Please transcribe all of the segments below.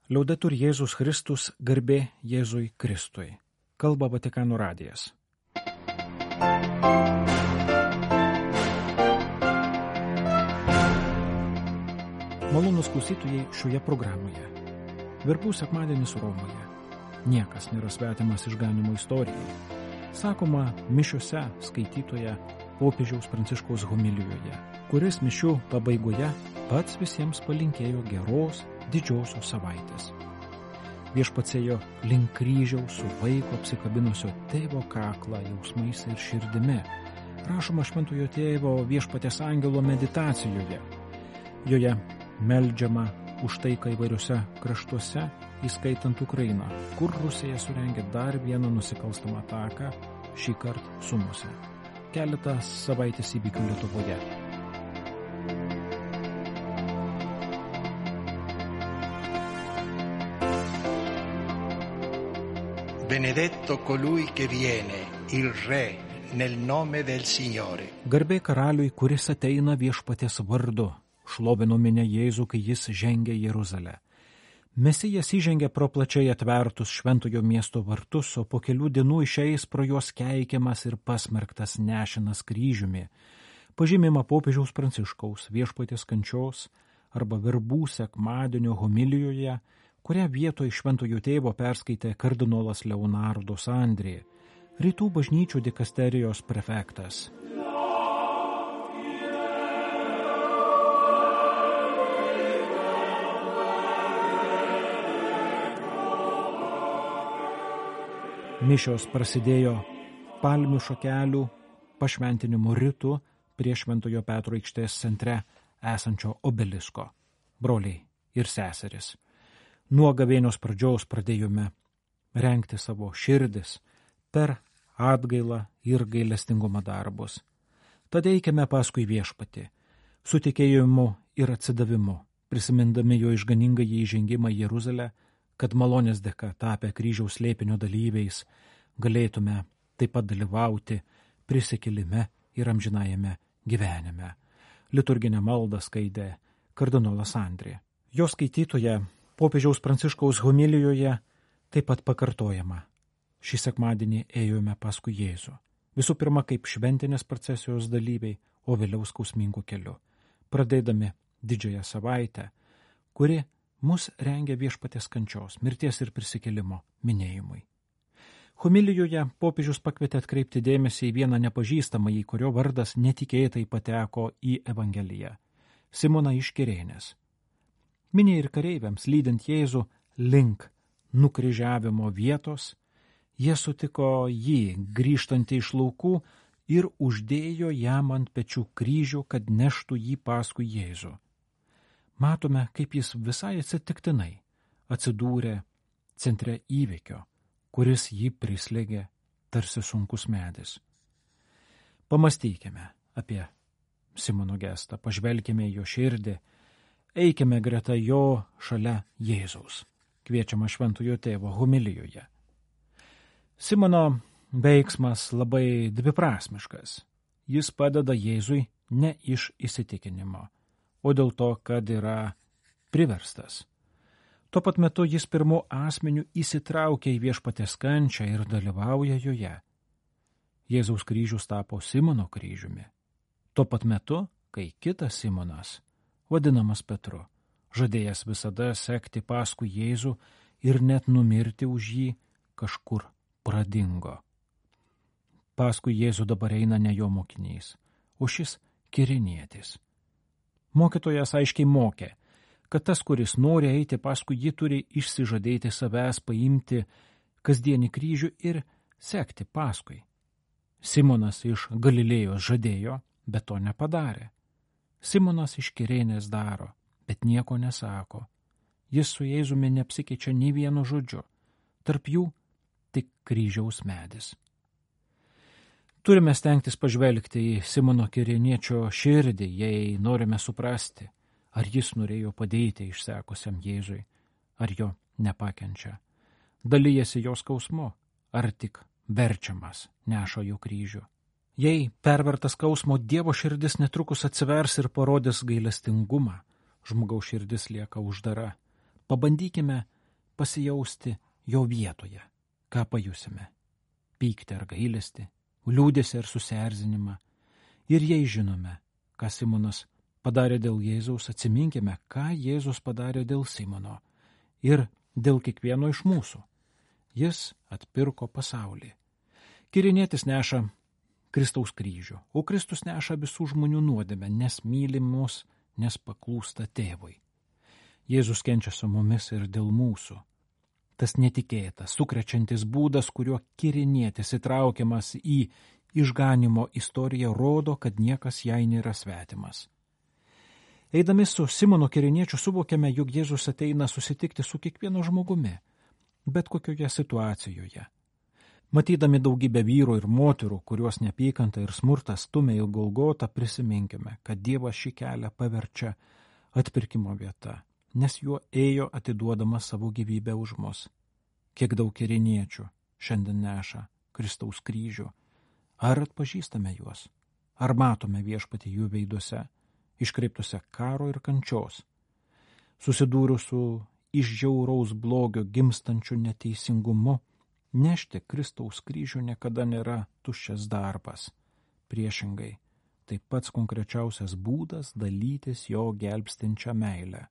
Liaudetur Jėzus Kristus, garbė Jėzui Kristui. Kalba Vatikano radijas. Malonūs klausytojai šioje programoje. Verbų sekmadienis Romoje. Niekas nėra svetimas išganimo istorijai. Sakoma mišiose skaitytoje popiežiaus Pranciškaus homilijoje, kuris mišių pabaigoje pats visiems palinkėjo geros didžiosios savaitės. Viešpats ėjo link kryžiaus su vaiko apsikabinusio tėvo kaklą jausmais ir širdimi. Rašoma Šventojo Tėvo Viešpaties angelo meditacijoje. Joje meldžiama už taiką įvairiuose kraštuose, įskaitant Ukrainą, kur Rusija surengė dar vieną nusikalstamą ataką, šį kartą Sumose. Keletą savaitės įvykių Lietuvoje. Benedetto colui che viene, il Re, nel nome del Signore. Garbė karaliui, kuris ateina Viešpaties vardu. Šlovino minia Jėzų, kai jis žengė į Jeruzalę. Mesijas įžengė pro plačiai atvertus šventojo miesto vartus, o po kelių dienų išeis pro juos keikiamas ir pasmerktas nešinas kryžiumi. Pažymima popiežiaus Pranciškaus Viešpaties kančios arba verbų sekmadienio homilijoje, kurią vietoj Šventojo Tėvo perskaitė kardinolas Leonardo Sandri, Rytų bažnyčių dikasterijos prefektas. Mišios prasidėjo palmių šakelių pašventinimo ritu prie Šventojo Petro aikštės centre esančio obelisko. Broliai ir seseris. Nuo gavėnios pradžios pradėjome rengti savo širdis per atgailą ir gailestingumo darbus. Tad eikime paskui Viešpatį, su tikėjimu ir atsidavimu, prisimindami jo išganingąjį įžengimą į Jeruzalę, kad malonės dėka tapę kryžiaus slėpinio dalyviais galėtume taip pat dalyvauti prisikėlime ir amžinajame gyvenime. Liturginę maldą skaitė kardinolas Sandri. Jo skaitytoje popiežiaus Pranciškaus homilijoje taip pat pakartojama. Šį sekmadienį ėjome paskui Jėzų. Visų pirma, kaip šventinės procesijos dalyviai, o vėliau skausmingu keliu. Pradėdami didžiąją savaitę, kuri mus rengia Viešpaties kančios, mirties ir prisikėlimo minėjimui. Homilijoje popiežius pakvietė atkreipti dėmesį į vieną nepažįstamą, į kurio vardas netikėtai pateko į Evangeliją – Simoną iš Kirėnės. Miniai ir kareiviams lydint Jėzų link nukryžiavimo vietos, jie sutiko jį grįžtantį iš laukų ir uždėjo jam ant pečių kryžių, kad neštų jį paskui Jėzų. Matome, kaip jis visai atsitiktinai atsidūrė centre įvykio, kuris jį prislėgė tarsi sunkus medis. Pamastykime apie Simono gestą, pažvelkime į jo širdį, eikime greta jo šalia Jėzaus, kviečiama Šventojo Tėvo homilijoje. Simono veiksmas labai dviprasmiškas. Jis padeda Jėzui ne iš įsitikinimo, o dėl to, kad yra priverstas. Tuo pat metu jis pirmu asmeniu įsitraukia į Viešpaties kančią ir dalyvauja joje. Jėzaus kryžius tapo Simono kryžiumi. Tuo pat metu, kai kitas Simonas, vadinamas Petru, žadėjęs visada sekti paskui Jėzų ir net numirti už jį, kažkur pradingo. Paskui Jėzų dabar eina ne jo mokinys, o šis kirėnietis. Mokytojas aiškiai mokė, kad tas, kuris nori eiti paskui jį, turi išsižadėti savęs, paimti kasdienį kryžių ir sekti paskui. Simonas iš Galilėjos žadėjo, bet to nepadarė. Simonas iš Kirėnės daro, bet nieko nesako. Jis su Jėzumi neapsikeičia nei vienu žodžiu, tarp jų tik kryžiaus medis. Turime stengtis pažvelgti į Simono Kirėniečio širdį, jei norime suprasti, ar jis norėjo padėti išsekusiam Jėzui, ar jo nepakenčia. Dalijasi jo skausmu, ar tik verčiamas neša jo kryžių. Jei pervertas skausmo, Dievo širdis netrukus atsivers ir parodys gailestingumą, žmogaus širdis lieka uždara. Pabandykime pasijausti jo vietoje. Ką pajusime? Pyktį ar gailestį, liūdesį ar susierzinimą. Ir jei žinome, ką Simonas padarė dėl Jėzaus, atsiminkime, ką Jėzus padarė dėl Simono ir dėl kiekvieno iš mūsų. Jis atpirko pasaulį. Kirinėtis neša Kristaus kryžių, o Kristus neša visų žmonių nuodėmę, nes myli mus, nes paklūsta tėvui. Jėzus kenčia su mumis ir dėl mūsų. Tas netikėtas, sukrečiantis būdas, kuriuo kirinėtis įtraukiamas į išganimo istoriją, rodo, kad niekas jai nėra svetimas. Eidami su Simono kiriniečiu suvokiame, jog Jėzus ateina susitikti su kiekvienu žmogumi, bet kokioje situacijoje. Matydami daugybę vyrų ir moterų, kuriuos neapykanta ir smurtas stumia į Golgotą, prisiminkime, kad Dievas šį kelią paverčia atpirkimo vieta, nes juo ėjo atiduodamas savo gyvybę už mus. Kiek daug kiriniečių šiandien neša Kristaus kryžių. Ar atpažįstame juos? Ar matome Viešpatį jų veiduose, iškreiptuose karo ir kančios, susidūrus su iš žiauraus blogio gimstančiu neteisingumu? Nešti Kristaus kryžių niekada nėra tuščias darbas. Priešingai, tai pats konkrečiausias būdas dalytis jo gelbstinčią meilę.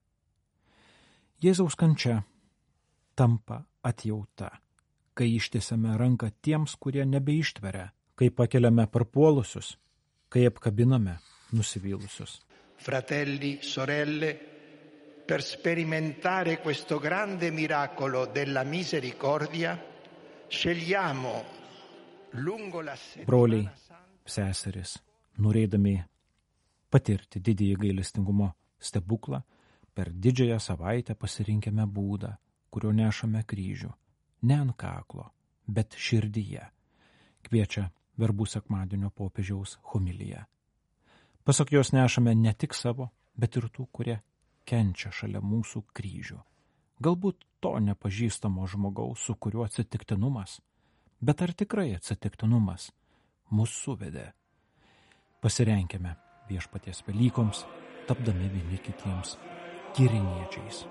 Jėzaus kančia tampa atjauta, kai ištiesiame ranką tiems, kurie nebeištveria, kai pakeliame parpuolusius, kai apkabiname nusivylusius. Fratelli, sorelle, per sperimentare questo grande miracolo della misericordia, scegliamo lungo la Broliai, settimana santa. seserys, norėdami patirti didįjį gailestingumo stebuklą, per didžiąją savaitę pasirinkime būdą, kuriuo nešame kryžių, ne ant kaklo, bet širdyje, kviečia Verbų sekmadienio popiežiaus homilija. Pasak jos nešame ne tik savo, bet ir tų, kurie kenčia šalia mūsų kryžių. Galbūt to nepažįstamo žmogaus, su kuriuo atsitiktinumas, bet ar tikrai atsitiktinumas mus suvedė? Pasirenkime Viešpaties Velykoms, tapdami vieni kitiems kiriniečiais.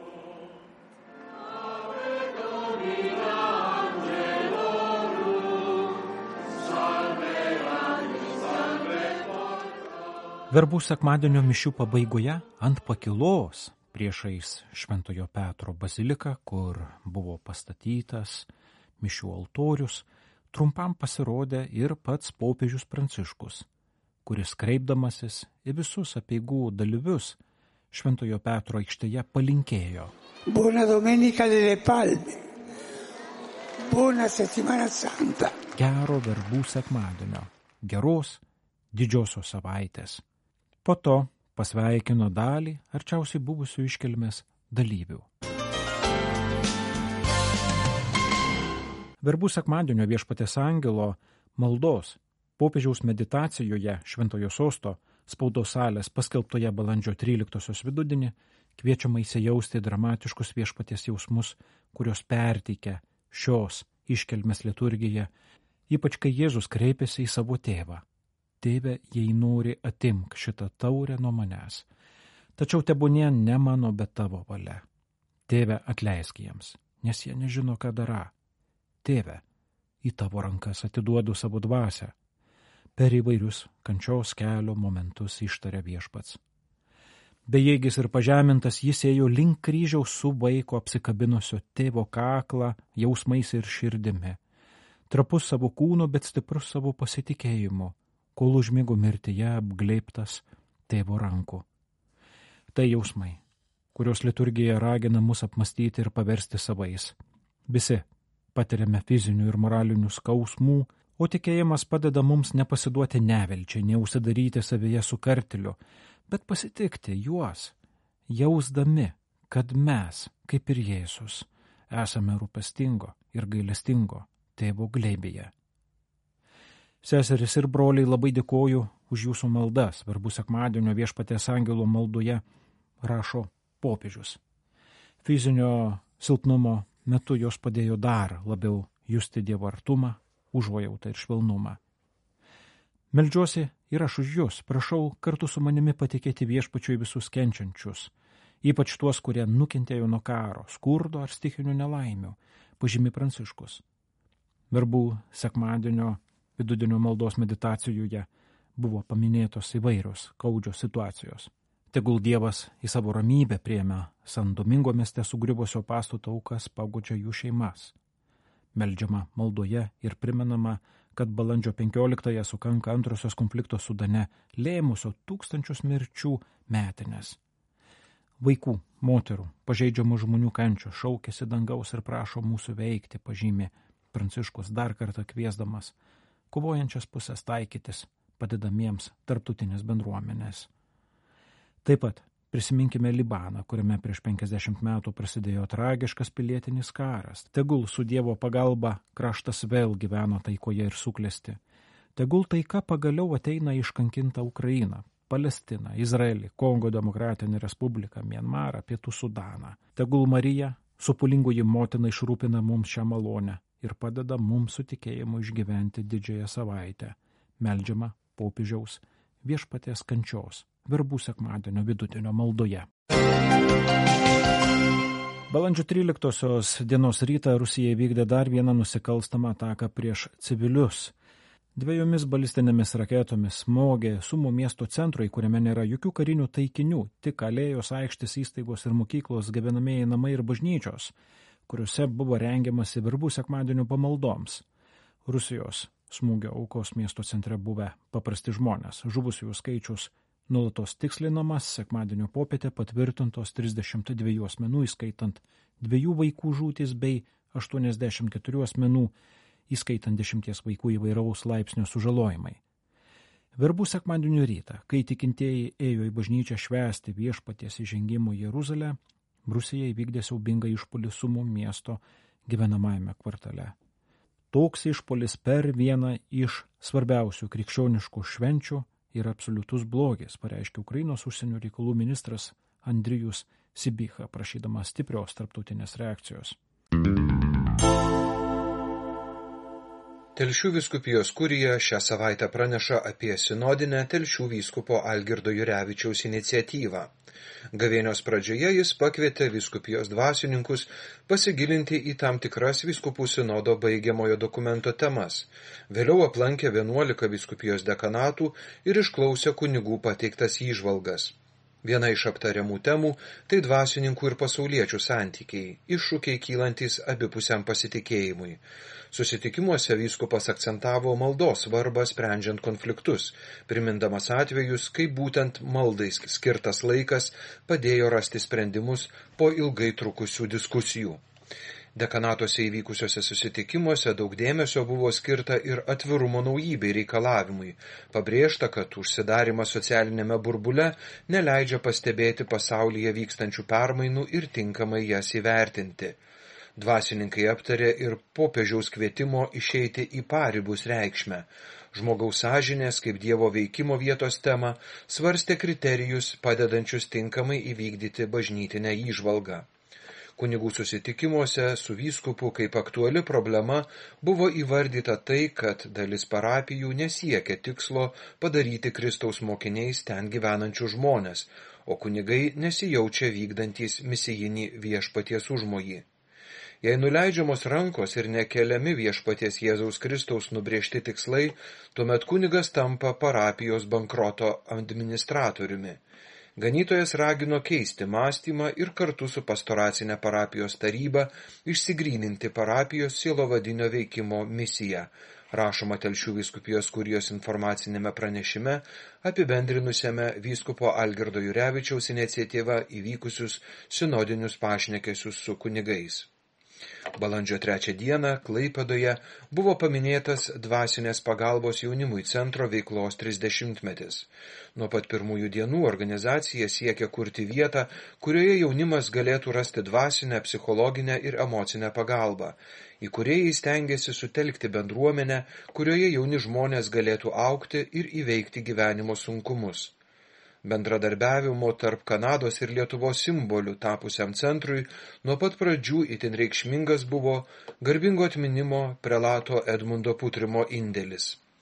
Verbų sekmadienio mišių pabaigoje ant pakilos priešais Šventojo Petro baziliką, kur buvo pastatytas mišių altorius, trumpam pasirodė ir pats popiežius Pranciškus, kuris kreipdamasis į visus apeigų dalyvius Šventojo Petro aikštėje palinkėjo: Buona Domenica delle Palme, buona Settimana Santa. Gero verbų sekmadienio, geros didžiosios savaitės. Po to pasveikino dalį arčiausiai buvusių iškilmės dalyvių. Verbų sekmadienio Viešpaties angelo maldos popiežiaus meditacijoje Šventojo Sosto spaudos salės paskelbtoje balandžio 13 vidudienį kviečiama įsijausti dramatiškus Viešpaties jausmus, kurios perteikia šios iškilmės liturgija, ypač kai Jėzus kreipėsi į savo tėvą: Tėve, jei nori, atimk šitą taurę nuo manęs, tačiau tebūnie ne mano, bet tavo valia. Tėve, atleisk jiems, nes jie nežino, ką dara. Tėve, į tavo rankas atiduodu savo dvasią. Per įvairius kančios kelio momentus ištarė Viešpats. Bejėgis ir pažemintas jis ėjo link kryžiaus su vaiko apsikabinusio tėvo kaklą jausmais ir širdimi. Trapus savo kūnu, bet stiprus savo pasitikėjimu, kol užmigo mirtyje apglėbtas tėvo rankų. Tai jausmai, kurios liturgija ragina mus apmastyti ir paversti savais. Visi patiriame fizinių ir moralinių skausmų, o tikėjimas padeda mums nepasiduoti nevilčiai, neužsidaryti savyje su kartiliu, bet pasitikti juos, jausdami, kad mes, kaip ir Jėzus, esame rūpestingo ir gailestingo tėvo glėbyje. Seserys ir broliai, labai dėkoju už jūsų maldas. Verbų sekmadienio Viešpaties angelo maldoje rašo popiežius. Fizinio silpnumo metu jos padėjo dar labiau justi Dievo artumą, užuojautą ir švelnumą. Meldžiuosi ir aš už jūs, prašau kartu su manimi patikėti Viešpačiui visus kenčiančius ypač tuos, kurie nukentėjo nuo karo, skurdo ar stichinių nelaimių, pažymi Pranciškus. Verbų sekmadienio vidudienio maldos meditacijoje buvo paminėtos įvairios skaudžios situacijos. Tegul Dievas į savo ramybę priėmė San Domingo mieste sugriuvusio pastato aukas, paguodžia jų šeimas. Meldžiama maldoje ir primenama, kad balandžio 15-ąją sukanka antrosios konflikto Sudane lėmusio tūkstančius mirčių metinės. Vaikų, moterų, pažeidžiamų žmonių kančios šaukėsi dangaus ir prašo mūsų veikti, pažymė Pranciškus, dar kartą kviesdamas kovojančias pusės taikytis padedamiems tarptautinės bendruomenės. Taip pat prisiminkime Libaną, kuriame prieš 50 metų prasidėjo tragiškas pilietinis karas. Tegul su Dievo pagalba kraštas vėl gyveno taikoje ir suklesti. Tegul taika pagaliau ateina iškankintą Ukrainą, Palestiną, Izraelį, Kongo Demokratinę Respubliką, Mianmarą, Pietų Sudaną. Tegul Marija, supulingoji motina, išrūpina mums šią malonę ir padeda mums su tikėjimu išgyventi didžiąją savaitę. Meldžiama popiežiaus Viešpaties kančios verbų sekmadienio vidudienio maldoje. Balandžio 13 dienos rytą Rusija įvykdė dar vieną nusikalstamą ataką prieš civilius. 2 balistinėmis raketomis smogė Sumo miesto centrui, kuriame nėra jokių karinių taikinių, tik alėjos, aikštės, įstaigos ir mokyklos, gyvenamieji namai ir bažnyčios, kuriuose buvo rengiamasi verbų sekmadienio pamaldoms. Rusijos smūgio aukos miesto centre buvę paprasti žmonės. Žuvusiųjų skaičius nuolatos tikslinamas, sekmadienio popietę patvirtintos 32 asmenų, įskaitant 2 vaikų žūtis bei 84 asmenų, įskaitant 10 vaikų įvairaus laipsnio sužalojimai. Verbų sekmadienio rytą, kai tikintieji ėjo į bažnyčią švęsti Viešpaties įžengimo į Jeruzalę, Rusija įvykdė siaubingą išpuolį Sumo miesto gyvenamajame kvartale. Toks išpuolis per vieną iš svarbiausių krikščioniškų švenčių yra absoliutus blogis, pareiškė Ukrainos užsienio reikalų ministras Andrijus Sibicha, prašydamas stiprios tarptautinės reakcijos. Telšių vyskupijos kurija šią savaitę praneša apie sinodinę Telšių vyskupo Algirdo Jurevičiaus iniciatyvą. Gavėnios pradžioje jis pakvietė vyskupijos dvasininkus pasigilinti į tam tikras vyskupų sinodo baigiamojo dokumento temas. Vėliau aplankė 11 vyskupijos dekanatų ir išklausė kunigų pateiktas įžvalgas. Viena iš aptariamų temų – tai dvasininkų ir pasauliečių santykiai, iššūkiai kylantis abipusiam pasitikėjimui. Susitikimuose vyskupas akcentavo maldos svarbą sprendžiant konfliktus, primindamas atvejus, kai būtent maldai skirtas laikas padėjo rasti sprendimus po ilgai trukusių diskusijų. Dekanatuose įvykusiuose susitikimuose daug dėmesio buvo skirta ir atvirumo naujybei reikalavimui. Pabrėžta, kad užsidarimas socialinėme burbule neleidžia pastebėti pasaulyje vykstančių permainų ir tinkamai jas įvertinti. Dvasininkai aptarė ir popiežiaus kvietimo išeiti į paribus reikšmę. Žmogaus sąžinės kaip Dievo veikimo vietos temą svarstė kriterijus padedančius tinkamai įvykdyti bažnytinę įžvalgą. Kunigų susitikimuose su vyskupu kaip aktuali problema buvo įvardyta tai, kad dalis parapijų nesiekia tikslo padaryti Kristaus mokiniais ten gyvenančių žmonės, o kunigai nesijaučia vykdantys misijinį Viešpaties užmojį. Jei nuleidžiamos rankos ir nekeliami Viešpaties Jėzaus Kristaus nubrėžti tikslai, tuomet kunigas tampa parapijos bankroto administratoriumi. Ganytojas ragino keisti mąstymą ir kartu su pastoracinė parapijos taryba išsigryninti parapijos sielovadinio veikimo misiją, rašoma Telšių vyskupijos kurijos informacinėme pranešime, apibendrinusiame vyskupo Algirdo Jurevičiaus iniciatyvą įvykusius sinodinius pašnekesius su kunigais. Balandžio 3 dieną Klaipėdoje buvo paminėtas dvasinės pagalbos jaunimui centro veiklos 30-metis. Nuo pat pirmųjų dienų organizacija siekia kurti vietą, kurioje jaunimas galėtų rasti dvasinę, psichologinę ir emocinę pagalbą. Įkūrėjai stengiasi sutelkti bendruomenę, kurioje jauni žmonės galėtų augti ir įveikti gyvenimo sunkumus. Bendradarbiavimo tarp Kanados ir Lietuvos simbolių tapusiam centrui nuo pat pradžių itin reikšmingas buvo garbingo atminimo prelato Edmundo Putrimo indėlis.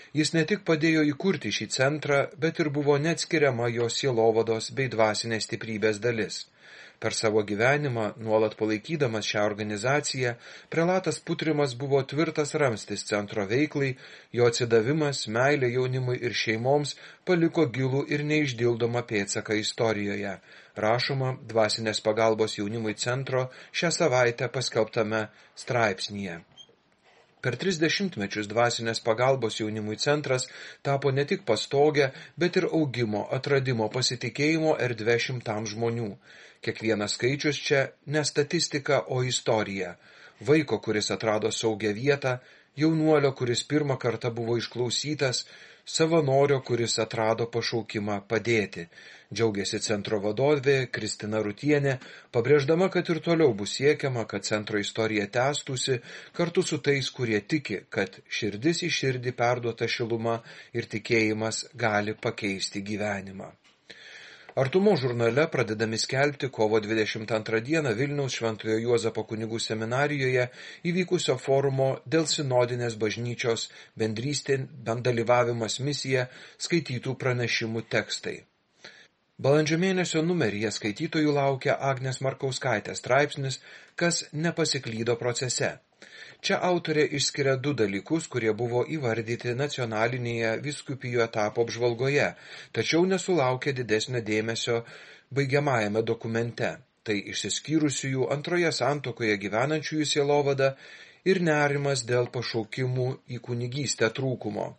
Jis ne tik padėjo įkurti šį centrą, bet ir buvo neatskiriama jo sielovados bei dvasinės stiprybės dalis. Per savo gyvenimą, nuolat palaikydamas šią organizaciją, prelatas Putrimas buvo tvirtas ramstis centro veiklai, jo atsidavimas, meilė jaunimui ir šeimoms paliko gilų ir neišdildomą pėdsaką istorijoje, rašoma Dvasinės pagalbos jaunimui centro šią savaitę paskelbtame straipsnyje. Per 30 mečius Dvasinės pagalbos jaunimui centras tapo ne tik pastogę, bet ir augimo, atradimo, pasitikėjimo erdvė šimtams žmonių. Kiekvienas skaičius čia ne statistika, o istorija. Vaiko, kuris atrado saugią vietą, jaunuolio, kuris pirmą kartą buvo išklausytas, savanorio, kuris atrado pašaukimą padėti. Džiaugiasi centro vadovė Kristina Rutienė, pabrėždama, kad ir toliau bus siekiama, kad centro istorija tęstųsi kartu su tais, kurie tiki, kad širdis į širdį perduota šiluma ir tikėjimas gali pakeisti gyvenimą. Artumo žurnale pradedami skelbti kovo 22 dieną Vilniaus Šventojo Juozapo kunigų seminarijoje įvykusio forumo dėl sinodinės bažnyčios bendrystė, dalyvavimas misija skaitytų pranešimų tekstai. Balandžio mėnesio numeryje skaitytojų laukia Agnės Markauskaitės straipsnis "Kas nepasiklydo procese". Čia autorė išskiria 2 dalykus, kurie buvo įvardyti nacionalinėje vyskupijų etapo apžvalgoje, tačiau nesulaukė didesnio dėmesio baigiamajame dokumente. Tai išsiskyrusiųjų antroje santuokoje gyvenančiųjų sielovada ir nerimas dėl pašaukimų į kunigystę trūkumo.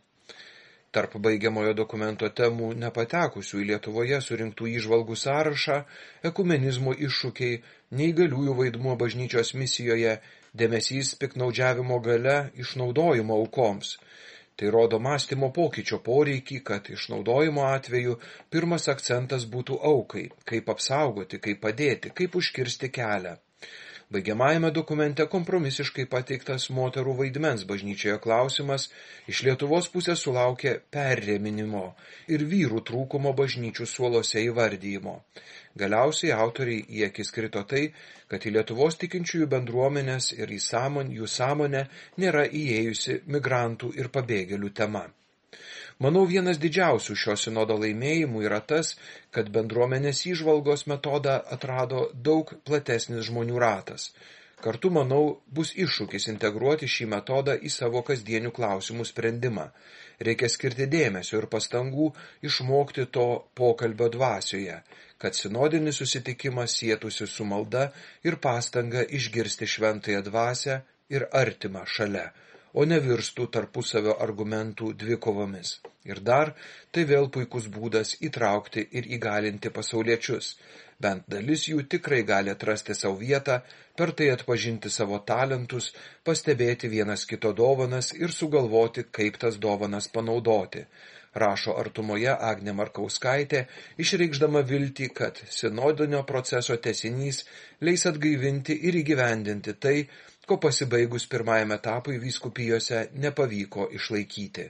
Tarp baigiamojo dokumento temų nepatekusių į Lietuvoje surinktų įžvalgų sąrašą, ekumenizmo iššūkiai, neįgaliųjų vaidmuo bažnyčios misijoje, dėmesys piktnaudžiavimo gale, išnaudojimo aukoms. Tai rodo mąstymo pokyčio poreikį, kad išnaudojimo atveju pirmas akcentas būtų aukai, kaip apsaugoti, kaip padėti, kaip užkirsti kelią. Baigiamajame dokumente kompromisiškai pateiktas moterų vaidmens bažnyčioje klausimas iš Lietuvos pusės sulaukė perrėminimo ir vyrų trūkumo bažnyčių suolose įvardyjimo. Galiausiai autoriai į akis krito tai, kad į Lietuvos tikinčiųjų bendruomenės ir į jų sąmonę nėra įėjusi migrantų ir pabėgėlių tema. Manau, vienas didžiausių šio sinodo laimėjimų yra tas, kad bendruomenės įžvalgos metodą atrado daug platesnis žmonių ratas. Kartu, manau, bus iššūkis integruoti šį metodą į savo kasdienių klausimų sprendimą. Reikia skirti dėmesio ir pastangų išmokti to pokalbio dvasioje, kad sinodinis susitikimas sietųsi su malda ir pastanga išgirsti šventąją dvasią ir artimą šalia, o nevirstų tarpusavio argumentų dvikovomis. Ir dar, tai vėl puikus būdas įtraukti ir įgalinti pasauliečius. Bent dalis jų tikrai gali atrasti savo vietą, per tai atpažinti savo talentus, pastebėti vienas kito dovanas ir sugalvoti, kaip tas dovanas panaudoti. Rašo Artumoje Agnė Markauskaitė, išreikšdama viltį, kad sinodinio proceso tęsinys leis atgaivinti ir įgyvendinti tai, ko pasibaigus pirmajame etapui vyskupijose nepavyko išlaikyti.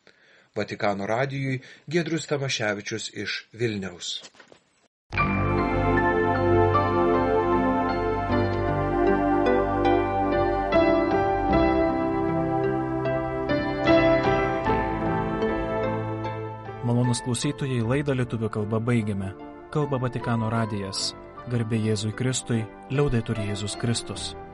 Vatikano radijui Giedrius Tamaševičius iš Vilniaus. Malonūs klausytojai, laidą lietuvių kalba baigiame. Kalba Vatikano radijas. Garbė Jėzui Kristui, liaudetur Jėzus Kristus.